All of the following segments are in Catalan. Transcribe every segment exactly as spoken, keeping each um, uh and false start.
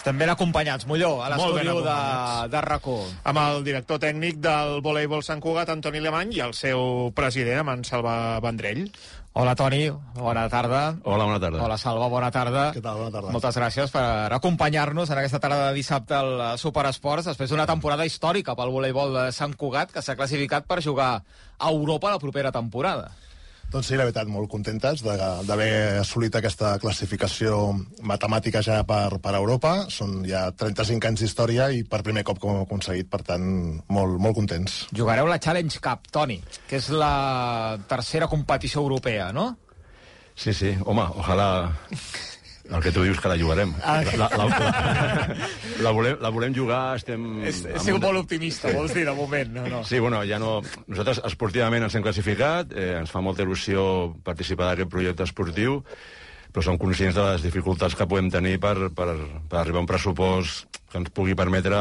Estem ben acompanyats, Molló, a l'estudi de, de RAC1. Amb el director tècnic del voleibol Sant Cugat, Antoni Alemany, i el seu president, amb en Salva Vendrell. Hola, Toni, bona tarda. Hola, bona tarda. Hola, Salva, bona tarda. Què tal, bona tarda. Moltes gràcies per acompanyar-nos en aquesta tarda de dissabte al Superesports, després d'una temporada històrica pel voleibol de Sant Cugat, que s'ha classificat per jugar a Europa la propera temporada. Doncs sí, la veritat, molt contentes d'haver assolit aquesta classificació matemàtica ja per, per Europa. Són ja trenta-cinc anys d'història i per primer cop que ho hem aconseguit, per tant, molt, molt contents. Jugareu la Challenge Cup, Toni, que és la tercera competició europea, no? Sí, sí, home, ojalà... El que tu dius que la jugarem. Ah. La, la, la, la, volem, la volem jugar, estem... És, és un molt optimista, sí. Vols dir, de moment, no, no. Sí, bueno, ja no... Nosaltres esportivament ens hem classificat, eh, ens fa molta il·lusió participar d'aquest projecte esportiu, però som conscients de les dificultats que podem tenir per, per, per arribar a un pressupost que ens pugui permetre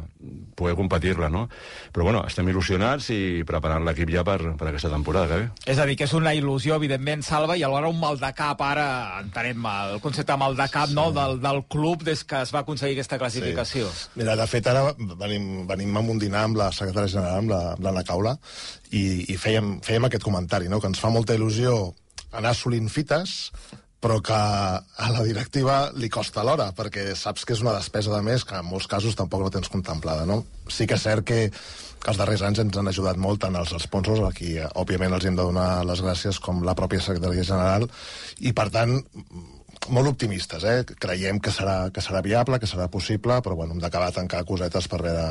poder competir-la, no? Però, bueno, estem il·lusionats i preparant l'equip ja per, per aquesta temporada que ve. És a dir, que és una il·lusió, evidentment, Salva, i alhora un mal de cap, ara entenem el concepte mal de cap, sí. No?, del, del club des que es va aconseguir aquesta classificació. Sí. Mira, de fet, ara venim, venim amb un dinar amb la secretària general, amb la, amb l'Anna Caula, i, i fèiem, fèiem aquest comentari, no?, que ens fa molta il·lusió anar assolint fites, però que a la directiva li costa l'hora, perquè saps que és una despesa de més que en molts casos tampoc no tens contemplada, no? Sí que és cert que, que els darrers anys ens han ajudat molt tant els sponsors, a qui òbviament els hem de donar les gràcies, com la pròpia secretaria general, i per tant molt optimistes, eh? Creiem que serà, que serà viable, que serà possible, però bueno, hem d'acabar a tancar cosetes per veure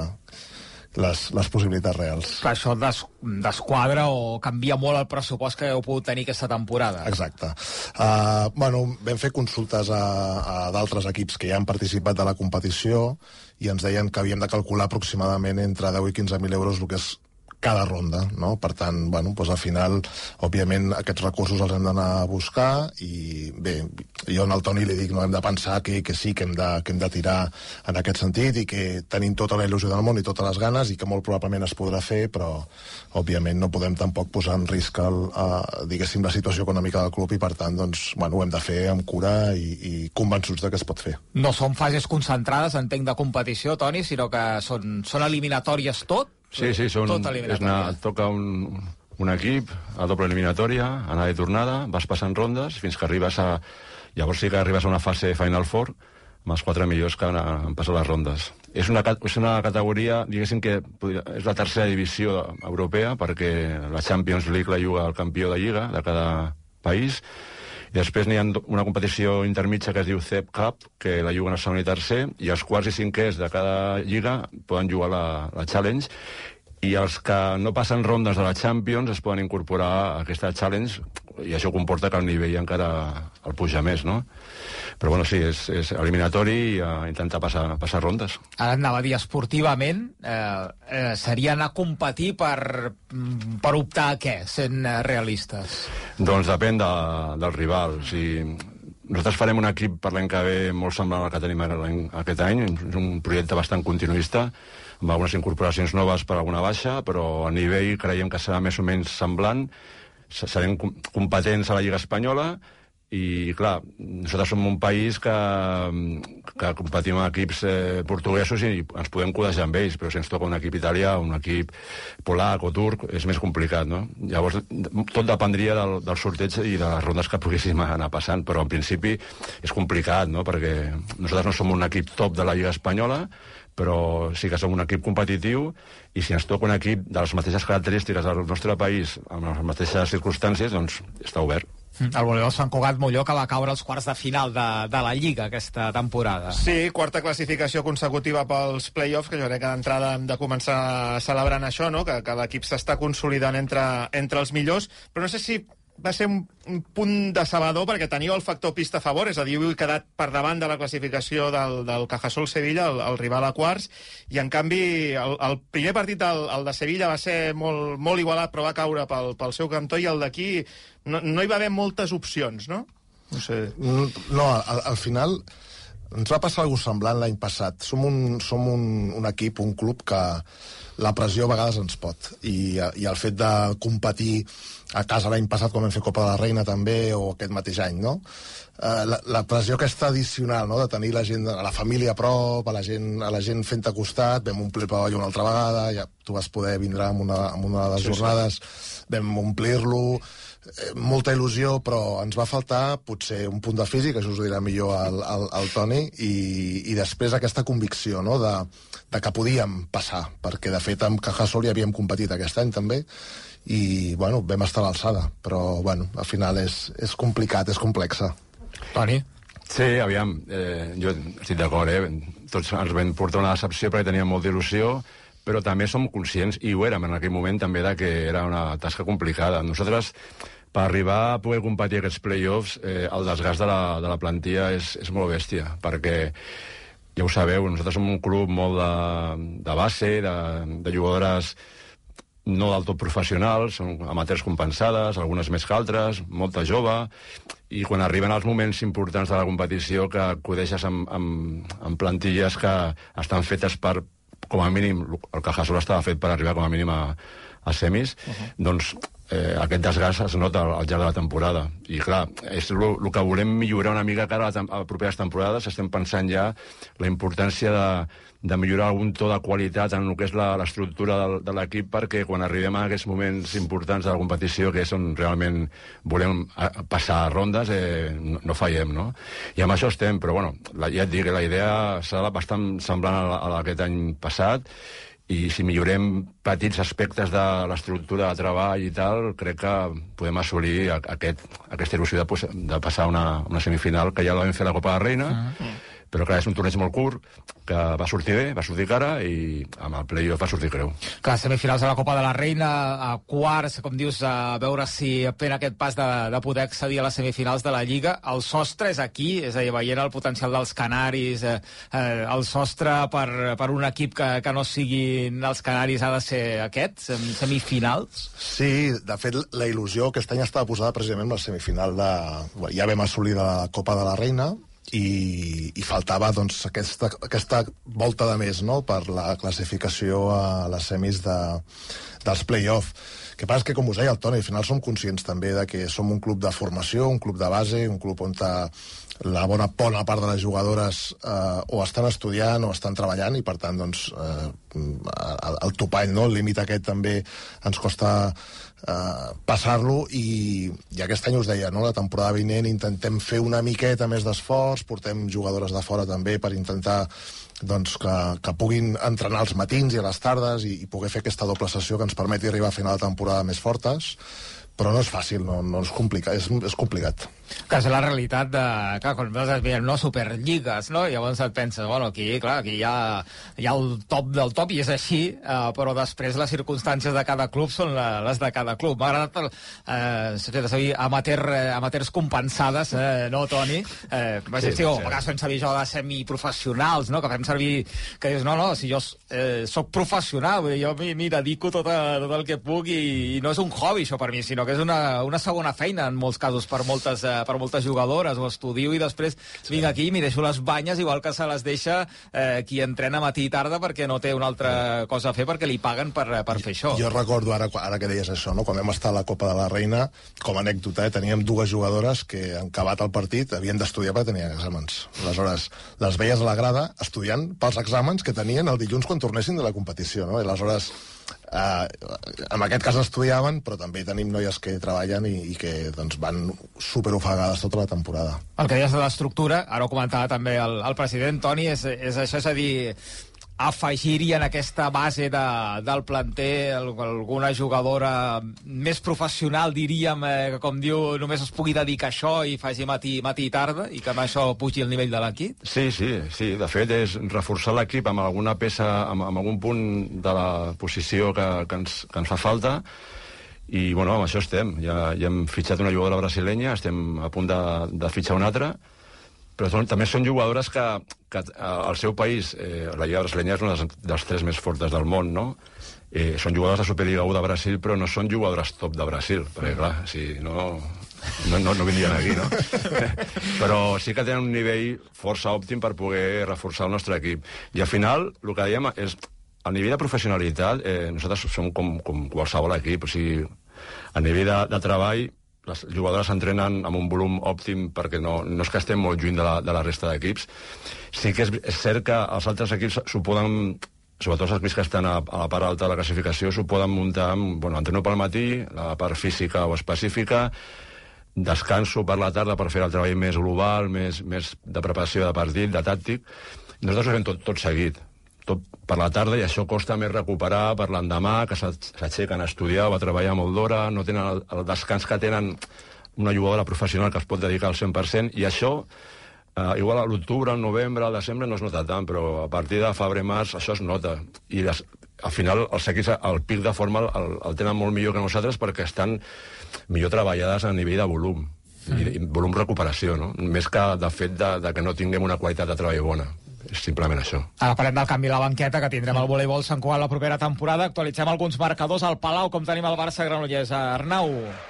les, les possibilitats reals. Clar, això des, desquadra o canvia molt el pressupost que heu pogut tenir aquesta temporada. Exacte. Uh, bueno, vam fer consultes a, a d'altres equips que ja han participat de la competició i ens deien que havíem de calcular aproximadament entre deu i quinze mil euros el que és cada ronda, no? Per tant, bueno, doncs al final, òbviament, aquests recursos els hem d'anar a buscar i, bé, jo al Toni li dic, no, hem de pensar que, que sí, que hem, de, que hem de tirar en aquest sentit i que tenim tota la il·lusió del món i totes les ganes i que molt probablement es podrà fer, però, òbviament, no podem tampoc posar en risc, el, uh, diguéssim, la situació econòmica del club i, per tant, doncs, bueno, ho hem de fer amb cura i, i convençuts de que es pot fer. No són fases concentrades, entenc, de competició, Toni, sinó que són, són eliminatòries tot? Sí, sí, són, és una, toca un, un equip a doble eliminatòria, anada i tornada, vas passant rondes fins que arribes a... Llavors sí que arribes a una fase Final Four amb els quatre millors que han, han passat les rondes. És una, és una categoria, diguéssim que és la tercera divisió europea, perquè la Champions League la juga el campió de lliga de cada país, i després n'hi ha una competició intermitja que es diu C E P Cup, que la juguen el segon i tercer, i els quarts i cinquers de cada lliga poden jugar la, la Challenge, i els que no passen rondes de la Champions es poden incorporar a aquesta Challenge, i això comporta que el nivell encara el puja més, no? Però bueno, sí, és, és eliminatori i uh, intentar passar, passar rondes. Ara anava a dir, esportivament, eh, eh, seria anar a competir per, per optar a què, sent eh, realistes? Doncs depèn de, del rival. O sigui, nosaltres farem un equip per l'any que ve molt semblant al que tenim aquest any, és un projecte bastant continuista, amb algunes incorporacions noves per alguna baixa, però a nivell creiem que serà més o menys semblant, serem competents a la Lliga Espanyola, i clar, nosaltres som un país que, que competim amb equips eh, portuguesos i ens podem codejar amb ells, però si ens toca un equip italià, un equip polac o turc, és més complicat, no? Llavors, tot dependria del, del sorteig i de les rondes que poguéssim anar passant, però en principi és complicat, no? Perquè nosaltres no som un equip top de la Lliga Espanyola, però sí que som un equip competitiu, i si ens toca un equip de les mateixes característiques del nostre país, amb les mateixes circumstàncies, doncs està obert. El voleibol Sant Cugat Molló, que va caure als quarts de final de, de la Lliga aquesta temporada. Sí, quarta classificació consecutiva pels play-offs, que jo crec que d'entrada hem de començar celebrant això, no? que, que l'equip s'està consolidant entre, entre els millors, però no sé si va ser un, un punt decebedor perquè teniu el factor pista a favor, és a dir, heu quedat per davant de la classificació del, del Cajasol Sevilla, el, el rival a quarts, i en canvi el, el primer partit, el, el de Sevilla, va ser molt, molt igualat, però va caure pel, pel seu cantó, i el d'aquí no, no hi va haver moltes opcions, no? No sé. No, al, al final ens va passar alguna cosa semblant l'any passat. Som un, som un, un equip, un club que la pressió a vegades ens pot, i, i el fet de competir a casa l'any passat com vam fer Copa de la Reina també, o aquest mateix any, no? Uh, la, la pressió aquesta addicional, no?, de tenir la gent, a la família a prop, a la gent, a la gent fent-te costat, vam omplir el pavelló una altra vegada, ja tu vas poder vindre en una, en una de les sí, jornades, sí. Vam omplir-lo, eh, molta il·lusió, però ens va faltar potser un punt de físic, això us ho dirà millor el, el, el Toni, i, i després aquesta convicció, no?, de, de que podíem passar, perquè de fet amb Cajasol ja havíem competit aquest any també, i bueno, vam estar a l'alçada, però bueno, al final és, és complicat, és complexa. Toni? Sí, aviam, eh, jo estic d'acord, eh? Tots ens vam portar una decepció perquè teníem molta il·lusió, però també som conscients, i ho érem en aquell moment també, de que era una tasca complicada. Nosaltres, per arribar a poder competir aquests play-offs, eh, el desgast de la, de la plantilla és, és molt bèstia, perquè ja ho sabeu, nosaltres som un club molt de, de base, de, de jugadores no del tot professionals, són amateurs compensades, algunes més que altres, molta jove, i quan arriben els moments importants de la competició que acudeixes amb, amb, amb plantilles que estan fetes per, com a mínim, el Cajasol estava fet per arribar com a mínim a, a semis, uh-huh. doncs eh, aquest desgast es nota al, al llarg de la temporada. I clar, és el que volem millorar una mica cara a, a les properes temporades. Estem pensant ja la importància de, de millorar algun to de qualitat en el que és l'estructura de, de l'equip, perquè quan arribem a aquests moments importants de la competició, que és on realment volem a, a passar rondes, eh, no, no fallem, no? I amb això estem, però bueno, la, ja et dic, la idea serà bastant semblant a d'aquest any passat, i si millorem petits aspectes de l'estructura de treball i tal, crec que podem assolir aquest, aquesta il·lusió de, de passar una, una semifinal, que ja la vam fer a la Copa de la Reina, uh-huh. però clar, és un torneig molt curt, que va sortir bé, va sortir cara, i amb el play-off va sortir greu. Clar, semifinals de la Copa de la Reina, a quarts, com dius, a veure si fent aquest pas de, de poder accedir a les semifinals de la Lliga. El sostre és aquí, és a dir, veient el potencial dels Canaris, eh, eh, el sostre per, per un equip que, que no siguin els Canaris ha de ser aquest, semifinals? Sí, de fet, la il·lusió aquest any estava posada precisament en la semifinal de... Ja vam assolir la Copa de la Reina, i, i faltava doncs, aquesta, aquesta volta de més, no?, per la classificació a les semis de, dels play-off. El que passa és que, com us deia el Toni, al final som conscients també de que som un club de formació, un club de base, un club on la bona, bona part de les jugadores eh, o estan estudiant o estan treballant, i per tant doncs, eh, el, el topall, no?, el límit aquest també ens costa Uh, passar-lo, i, i aquest any us deia, no? La temporada vinent intentem fer una miqueta més d'esforç, portem jugadores de fora també per intentar doncs, que, que puguin entrenar als matins i a les tardes, i, i poder fer aquesta doble sessió que ens permeti arribar a final de temporada més fortes, però no és fàcil, no, no és complicat, és, és complicat. Que és la realitat de... Clar, quan nosaltres veiem, no, superlligues, no? I llavors et penses, bueno, aquí, clar, aquí hi ha, hi ha el top del top, i és així, eh, però després les circumstàncies de cada club són la, les de cada club. M'ha agradat, eh, de saber, amateur, eh, amateurs compensades, eh, no, Toni? Eh, sí, sí, oh, sí. A vegades fem servir això de semiprofessionals, no?, que fem servir, que dius, no, no, si jo eh, soc professional, jo m'hi dedico tot, a, tot el que puc, i, i no és un hobby, això, per mi, sinó que és una, una segona feina, en molts casos, per moltes, eh, per moltes jugadores. Ho estudio i després sí. vinc aquí i m'hi deixo les banyes, igual que se les deixa eh, qui entrena matí i tarda perquè no té una altra cosa a fer, perquè li paguen per, per fer això. Jo recordo, ara, ara que deies això, no? Quan vam estar a la Copa de la Reina, com a anècdota, eh, teníem dues jugadores que, en acabat el partit, havien d'estudiar perquè tenien exàmens. Aleshores, les veies a la grada estudiant pels exàmens que tenien el dilluns quan tornessin de la competició, no? I aleshores, Uh, en aquest cas estudiaven, però també tenim noies que treballen i, i que doncs, van superofegades tota la temporada. El que deies de l'estructura, ara ho comentava també el, el president, Toni, és, és això, és a dir, afegir-hi en aquesta base de, del planter alguna jugadora més professional, diríem, eh, que com diu, només es pugui dedicar a això i faci matí, matí i tarda, i que amb això pugi el nivell de l'equip? Sí, sí, sí. De fet, és reforçar l'equip amb alguna peça, amb, amb algun punt de la posició que, que, ens, que ens fa falta, i bueno, amb això estem. Ja, ja hem fitxat una jugadora brasilenya, estem a punt de, de fitxar una altra, però són, també són jugadores que, que al seu país, eh, la Lliga Brasilenya és una dels, dels tres més fortes del món, no? Eh, són jugadores de Superliga u de Brasil, però no són jugadores top de Brasil, perquè clar, si no, no, no, no vindrien aquí, no? Però sí que tenen un nivell força òptim per poder reforçar el nostre equip. I al final, el que dèiem és a nivell de professionalitat, eh, nosaltres som com, com qualsevol equip, o sigui, a nivell de, de treball, les jugadores s'entrenen amb un volum òptim perquè no, no és que estem molt lluny de la, de la resta d'equips. Sí que és, és cert que els altres equips s'ho poden, sobretot els equips que estan a, a la part alta de la classificació, s'ho poden muntar amb, bueno, entreno pel matí, la part física o específica, descanso per la tarda per fer el treball més global, més, més de preparació de partit, de tàctic. Nosaltres ho fem tot, tot seguit, tot per la tarda, i això costa més recuperar per l'endemà, que s'aixequen a estudiar o a treballar molt d'hora, no tenen el, el descans que tenen una jugadora professional que es pot dedicar al cent per cent, i això, eh, igual a l'octubre, al novembre, al desembre, no es nota tant, però a partir de febrer-març això es nota. I les, al final els equips, el pic de forma el, el tenen molt millor que nosaltres perquè estan millor treballades a nivell de volum, mm. i, i volum recuperació, no? Més que de fet de, de que no tinguem una qualitat de treball bona. És simplement això. Ara parlem del canvi a la banqueta, que tindrem el voleibol Sant Cugat la propera temporada. Actualitzem alguns marcadors al Palau, com tenim el Barça-Granollers. Arnau.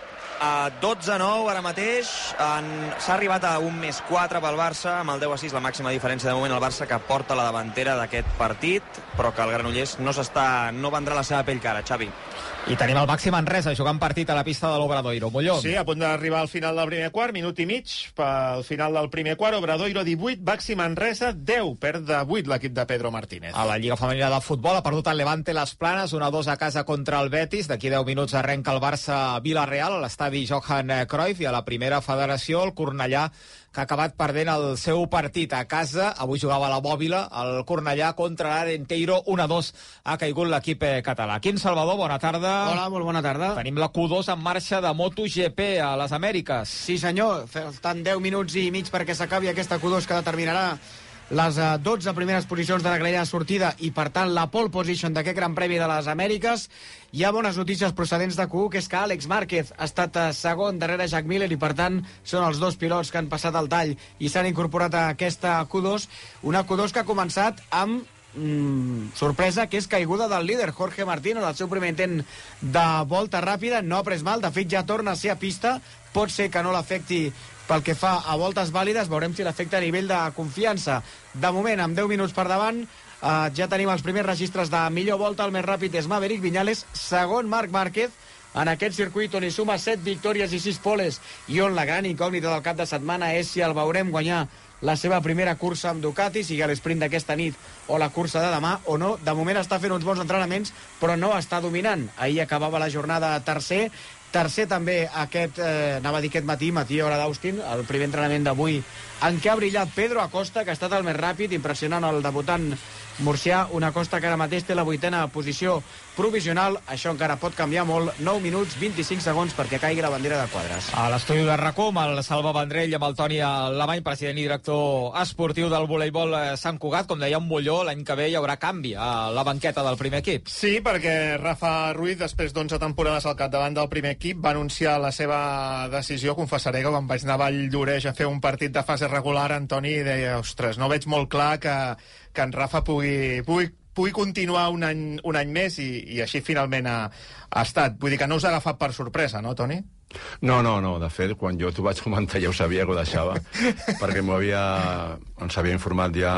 A dotze a nou ara mateix, s'ha arribat a un més quatre pel Barça, amb el deu a sis la màxima diferència de moment el Barça, que porta la davantera d'aquest partit, però que el Granollers no s'està, no vendrà la seva pell cara, Xavi. I tenim el Baxi Manresa jugant partit a la pista de l'Obradoiro. Molló. Sí, a punt d'arribar al final del primer quart, minut i mig pel final del primer quart. Obradoiro divuit, Baxi Manresa deu, perd de vuit l'equip de Pedro Martínez. A la Lliga Femenina de Futbol ha perdut el Levante Les Planes, un a dos a casa contra el Betis. D'aquí deu minuts arrenca el Barça Vila-real a l'estadi Johan Cruyff, i a la primera federació el Cornellà, que ha acabat perdent el seu partit a casa. Avui jugava a la Bòbila, el Cornellà contra l'Arenteiro, un a dos ha caigut l'equip català. Quim Salvador, bona tarda. Hola, molt bona tarda. Tenim la Q dos en marxa de MotoGP a les Amèriques. Sí senyor, faltant deu minuts i mig perquè s'acabi aquesta Q dos que determinarà les dotze primeres posicions de la grella de sortida i, per tant, la pole position d'aquest Gran Premi de les Amèriques. Hi ha bones notícies procedents de Q u, que és que Àlex Márquez ha estat segon darrere Jack Miller i, per tant, són els dos pilots que han passat el tall i s'han incorporat a aquesta Q dos. Una Q dos que ha començat amb mm, sorpresa, que és caiguda del líder Jorge Martín en el seu primer intent de volta ràpida. No ha pres mal, de fet ja torna a ser a pista. Pot ser que no l'afecti pel que fa a voltes vàlides, veurem si l'afecta a nivell de confiança. De moment, amb deu minuts per davant, eh, ja tenim els primers registres de millor volta. El més ràpid és Maverick Viñales, segon Marc Márquez. En aquest circuit on hi suma set victòries i sis poles, i on la gran incògnita del cap de setmana és si el veurem guanyar la seva primera cursa amb Ducati, sigui l'esprint d'aquesta nit o la cursa de demà o no. De moment està fent uns bons entrenaments, però no està dominant. Ahir acabava la jornada tercer, tercer també aquest, eh, anava a dir aquest matí, matí hora d'Austin, el primer entrenament d'avui, en què ha brillat Pedro Acosta, que ha estat el més ràpid, impressionant el debutant murcià. Una Acosta que ara mateix té la vuitena posició provisional. Això encara pot canviar molt. nou minuts, vint-i-cinc segons perquè caigui la bandera de quadres. A l'estudi de RACó, amb el Salva Vendrell i amb el Toni Alemany, president i director esportiu del voleibol Sant Cugat. Com deia un Molló, l'any que ve hi haurà canvi a la banqueta del primer equip. Sí, perquè Rafa Ruiz, després d'onze temporades al capdavant del primer equip, va anunciar la seva decisió. Confessaré que quan vaig anar a Valldoreix a fer un partit de fase regular, Antoni deia, ostres, no veig molt clar que, que en Rafa pugui, pugui, pugui continuar un any, un any més, i, i així finalment ha, ha estat. Vull dir que no us ha agafat per sorpresa, no, Toni? No, no, no. De fet, quan jo t'ho vaig comentar ja ho sabia que ho deixava, perquè m'ho havia, ens havia informat ja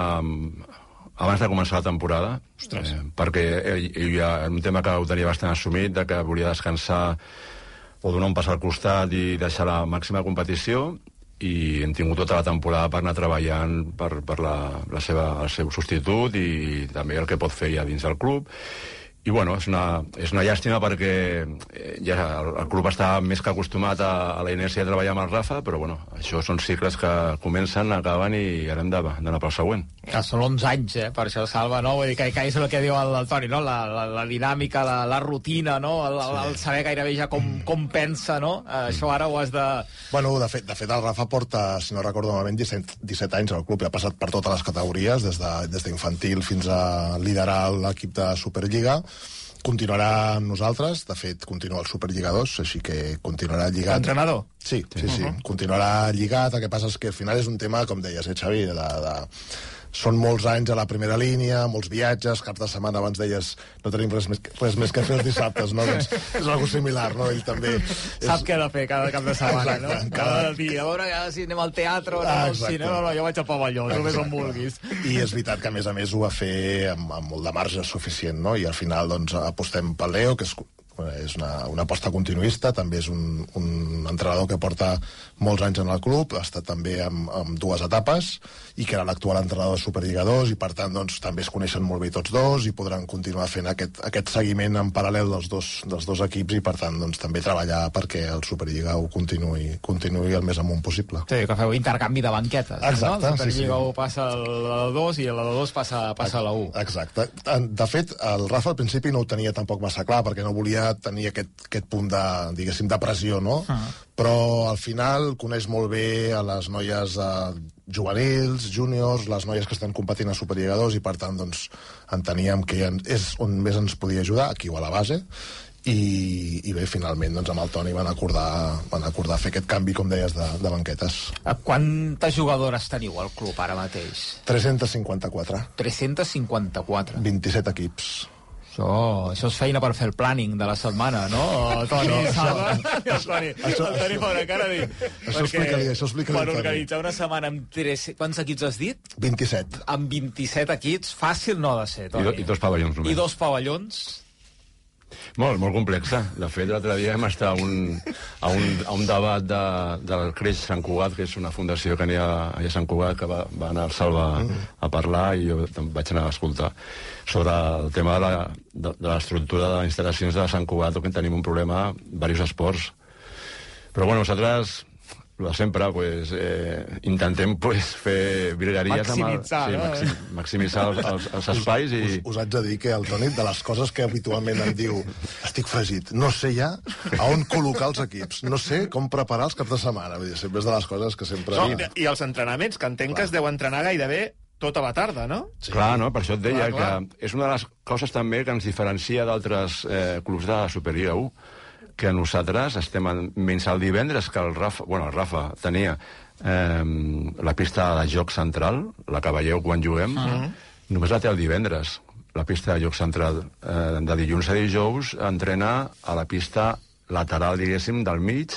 abans de començar la temporada, eh, perquè hi ha un tema que ho tenia bastant assumit, de que volia descansar o donar un pas al costat i deixar la màxima competició, i hem tingut tota la temporada per anar treballant per, per la, la seva, el seu substitut i també el que pot fer ja dins del club. I bueno, és una, és una llàstima perquè ja el, el club està més que acostumat a, a la inèrcia de treballar amb el Rafa, però bueno, això són cicles que comencen, acaben i ara hem d'anar pel següent. Que són onze anys, eh, per això, Salva, no? Vull dir que, que és el que diu el, el Toni, no? La, la, la dinàmica, la, la rutina, no? El, el, el saber gairebé ja com, com pensa, no? Eh, això ara ho has de... Bueno, de fet, de fet el Rafa porta, si no recordo malament, disset, disset anys al club i ha passat per totes les categories, des de, des d'infantil fins a liderar l'equip de Superliga. Continuarà amb nosaltres, de fet continua el Superliga dos, així que continuarà lligat. Entrenador? Sí, sí, sí, uh-huh. Continuarà lligat. El que passa és que al final és un tema, com deies, eh, Xavi, de, de, són molts anys a la primera línia, molts viatges, cap de setmana, abans deies, no tenim res més, res més que fer els dissabtes, no? Doncs és una cosa similar, no? Ell també... Sap és... què ha de fer cada cap de setmana, Exacte, no? cada... Cada dia, a veure ja, si anem al teatre o no, al cinema, no, no, jo vaig al pavelló, només on vulguis. I és veritat que, a més a més, ho va fer amb, amb molt de marge suficient, no? I al final, doncs, apostem pel Leo, que és és una, una aposta continuista, també és un, un entrenador que porta molts anys en el club, ha estat també amb, amb dues etapes, i que era l'actual entrenador de Superliga dos, i per tant doncs, també es coneixen molt bé tots dos, i podran continuar fent aquest, aquest seguiment en paral·lel dels dos, dels dos equips, i per tant doncs, també treballar perquè el Superliga u continuï, continuï el més amunt possible. Sí, que feu intercanvi de banquetes. Exacte, no? El Superliga sí, sí. u passa a la dos i la dos passa, passa a la u. Exacte. De fet, el Rafa al principi no ho tenia tampoc massa clar, perquè no volia tenir aquest, aquest punt de, diguéssim, de pressió, no? Uh -huh. Però al final coneix molt bé a les noies eh, juvenils, júniors, les noies que estan competint a Superliga dos, i per tant doncs, enteníem que és on més ens podia ajudar, aquí o a la base, i, i bé, finalment doncs, amb el Toni van acordar, van acordar fer aquest canvi, com deies, de, de banquetes. Quantes jugadores teniu al club ara mateix? tres-cents cinquanta-quatre. tres-cents cinquanta-quatre. vint-i-set equips. Això, això és feina per fer el planning de la setmana, no? Toni, Salva, el Toni, el Toni fa una cara de... Això explica-li, això explica-li. Per organitzar una setmana amb tres... Quants equips has dit? vint-i-set. Amb vint-i-set equips, fàcil no ha de ser, Toni. I, do, i dos pavellons només. I dos pavellons. Molt, molt complexa. De fet, l'altre dia vam estar a un, a un, a un debat de, del Creix Sant Cugat, que és una fundació que n'hi ha a Sant Cugat, que va, va anar al Salva mm. a parlar, i jo vaig anar a escoltar sobre el tema de la, de, de l'estructura de les instal·lacions de Sant Cugat, que tenim un problema a diversos esports. Però bueno, nosaltres, de sempre, pues, eh, intentem pues, fer virgueries... Maximitzar, amb el, sí, no? maxi, maximitzar els, els, els espais i... Us, us haig de dir que el Toni, de les coses que habitualment em diu, estic fregit, no sé ja a on col·locar els equips, no sé com preparar els caps de setmana. Vull dir, sempre és de les coses que sempre... No, I els entrenaments, que entenc que es deu entrenar gairebé tota la tarda, no? Sí. Clar, no? Per això et deia clar, clar. que és una de les coses també que ens diferencia d'altres eh, clubs de Superliga u, que nosaltres estem en, menys el divendres, que el Rafa, bueno, el Rafa tenia eh, la pista de joc central, la que veieu quan juguem, uh -huh. només la té el divendres. La pista de joc central eh, de dilluns a dijous entrena a la pista lateral, diguéssim, del mig,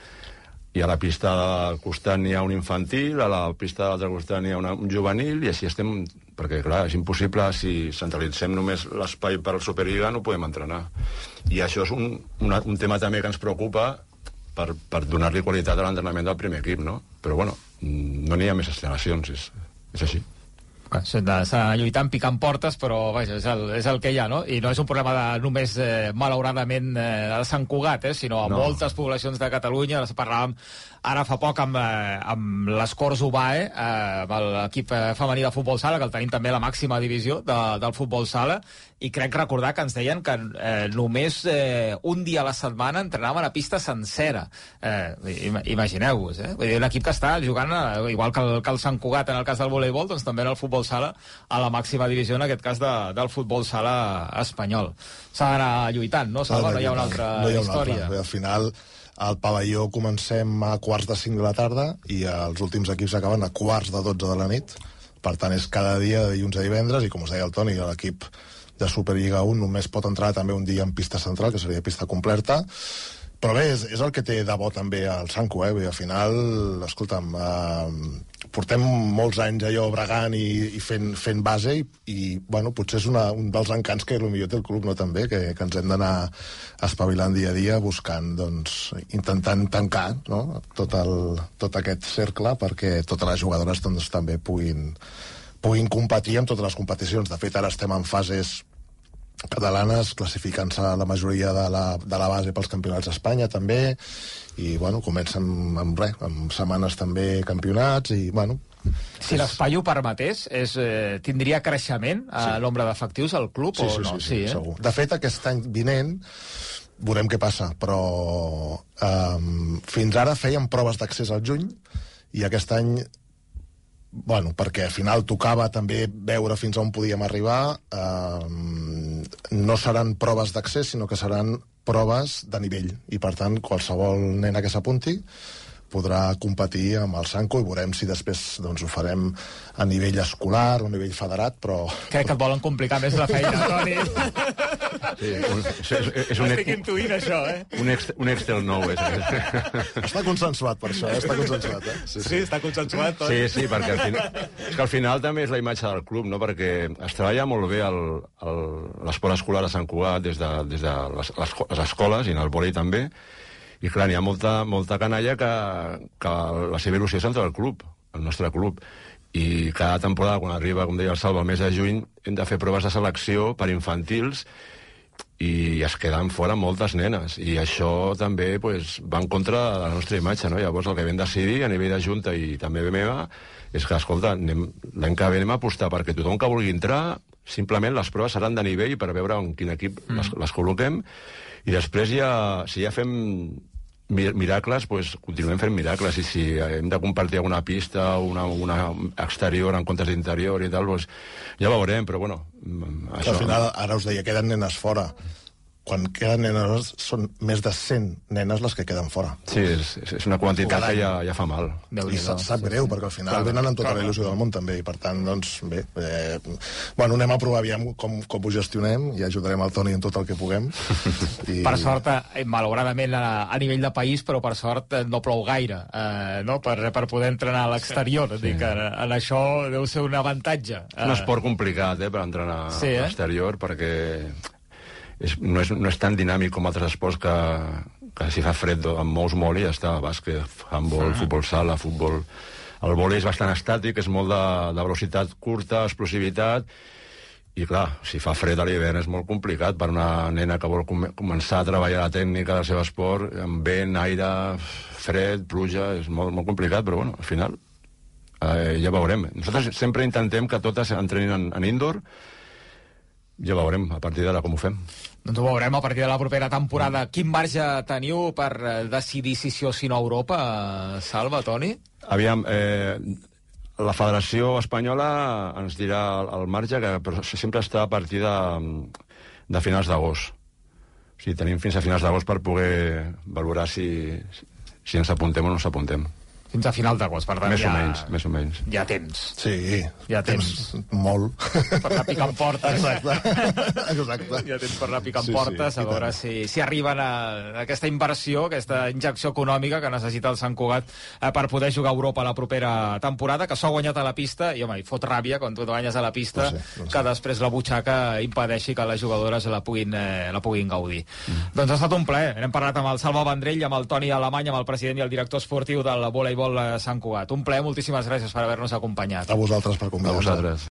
i a la pista del costat n'hi ha un infantil, a la pista de l'altre costat n'hi ha una, un juvenil, i així estem... Perquè, clar, és impossible, si centralitzem només l'espai per al Superliga, no podem entrenar. I això és un, una, un tema també que ens preocupa per, per donar-li qualitat a l'entrenament del primer equip, no? Però, bueno, no n'hi ha més instal·lacions, és, és així. S'ha de lluitar picant portes, però vaja, és, el, és el que hi ha, no? I no és un problema de, només, eh, malauradament, eh, de Sant Cugat, eh, sinó a no. moltes poblacions de Catalunya. Ara parlàvem ara fa poc amb, eh, amb l'Escorç Ubae, eh, amb l'equip femení de futbol sala, que el tenim també a la màxima divisió de, del futbol sala, i crec recordar que ens deien que eh, només eh, un dia a la setmana entrenaven a pista sencera. Eh, Imagineu-vos, eh? Vull dir, un equip que està jugant, eh, igual que el, que el Sant Cugat en el cas del voleibol, doncs també en el futbol sala a la màxima divisió, en aquest cas de, del futbol sala espanyol. S'ha d'anar lluitant, no, Salva? No hi ha una altra no hi ha una història. Altra. Al final, al pavelló comencem a quarts de cinc de la tarda i els últims equips acaben a quarts de dotze de la nit. Per tant, és cada dia de dilluns a divendres, i com us deia el Toni, l'equip de Superliga u només pot entrar també un dia en pista central, que seria pista completa. Però bé, és, és el que té de bo també el Sanco, eh? Vull dir, al final, escolta'm, eh, portem molts anys allò bregant i, i fent, fent base, i, i bueno, potser és una, un dels encants que potser té el club, no, també, que, que ens hem d'anar espavilant dia a dia, buscant, doncs, intentant tancar, no?, tot, el, tot aquest cercle perquè totes les jugadores doncs, també puguin, puguin competir en totes les competicions. De fet, ara estem en fases catalanes, classificant-se la majoria de la, de la base pels campionats d'Espanya també, i bueno, comencen amb, amb res, amb setmanes també campionats, i bueno... Si l'espai ho permetés, és, eh, tindria creixement a sí. l'ombra d'efectius al club, sí, o sí, no? Sí, sí, sí, eh? segur. De fet, aquest any vinent veurem què passa, però um, fins ara fèiem proves d'accés al juny, i aquest any, bueno, perquè al final tocava també veure fins on podíem arribar, um, no seran proves d'accés, sinó que seran proves de nivell, i per tant qualsevol nena que s'apunti podrà competir amb el Sanco i veurem si després doncs, ho farem a nivell escolar o a nivell federat, però... Crec que et volen complicar més la feina, Toni. Sí, un, és, és un, Estic intuint això, eh? Un, ex, un Excel nou, és aquest. Està consensuat per això, eh? Està consensuat, eh? Sí, sí, està consensuat, Toni. Sí, sí, perquè al final, és que al final també és la imatge del club, no? Perquè es treballa molt bé l'esport escolar a Sant Cugat des de, des de les, les, les escoles i en el vòlei també. I clar, n'hi ha molta, molta canalla que, que la seva il·lusió és entre el club, el nostre club. I cada temporada, quan arriba, com deia el Salva, el mes de juny, hem de fer proves de selecció per infantils i es queden fora moltes nenes. I això també pues, va en contra de la nostra imatge, no? Llavors el que vam decidir a nivell de Junta i també meva és que, escolta, l'any que ve anem a apostar perquè tothom que vulgui entrar, simplement les proves seran de nivell per veure en quin equip mm. les, les col·loquem i després ja, si ja fem miracles, doncs continuem fent miracles, i si hem de compartir alguna pista, una, una exterior en comptes d'interior i tal, doncs ja veurem, però bueno... Això... Al final, ara us deia, queden nenes fora. Quan queden nenes, són més de cent nenes les que queden fora. Sí, és, és una quantitat que ja, ja fa mal. I sap, sap greu, perquè al final clar, venen amb tota clar, la il·lusió del món, també, i per tant, doncs, bé, eh, bueno, anem a provar aviam com, com ho gestionem, i ajudarem el Toni en tot el que puguem. I... Per sort, eh, malauradament, a, a nivell de país, però per sort no plou gaire, eh, no? per, per poder entrenar a l'exterior. Sí. Dic, en, en això deu ser un avantatge. És un esport complicat, eh, per entrenar sí, eh? a l'exterior, perquè... És, no, és, no és tan dinàmic com altres esports que, que si fa fred amb mous molt i ja està, bàsquet, handball, sí. futbol sala, futbol... El vòlei és bastant estàtic, és molt de, de velocitat curta, explosivitat, i clar, si fa fred a l'hivern és molt complicat per una nena que vol com començar a treballar la tècnica del seu esport, amb vent, aire, fred, pluja, és molt, molt complicat, però bueno, al final eh, ja veurem. Nosaltres sempre intentem que totes entrenin en, en indoor. Ja veurem a partir d'ara com ho fem. Doncs ho veurem a partir de la propera temporada. Quin marge teniu per decidir si sí o si no a Europa, Salva, Toni? Aviam, eh, la Federació Espanyola ens dirà el marge, que però sempre està a partir de, de finals d'agost. O sigui, tenim fins a finals d'agost per poder valorar si, si ens apuntem o no ens apuntem. Fins a final d'agost, per tant, més ja... o menys, més o menys. Hi ha temps. Sí, hi ha temps. temps molt. Per anar picant portes. Exacte. Exacte. Hi ha temps per anar picant sí, portes, sí, a veure si, si arriben a, a aquesta inversió, aquesta injecció econòmica que necessita el Sant Cugat eh, per poder jugar a Europa la propera temporada, que s'ha guanyat a la pista, i home, hi fot ràbia quan tu guanyes a la pista, no sé, no sé. Que després la butxaca impedeixi que les jugadores la puguin, eh, la puguin gaudir. Mm. Doncs ha estat un plaer. Hem parlat amb el Salva Vendrell, amb el Toni Alemany, amb el president i el director esportiu del voleibol Sant Cugat. Un plaer, moltíssimes gràcies per haver-nos acompanyat. A vosaltres per convidar-nos. A vosaltres.